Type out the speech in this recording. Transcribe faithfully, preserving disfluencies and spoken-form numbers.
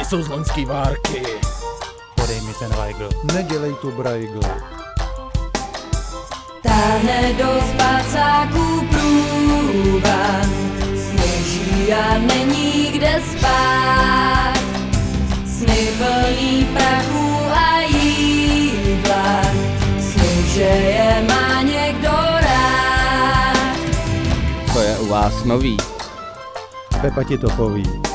jsou z loňský várky. Podej mi ten Weigl. Nedělej tu brajgl. Táhne do spacáků průvan, sněží a není kde spát. Sny plný prachu a jídla, sny, že je má někdo rád. Co je u vás nový? Pepa ti to poví.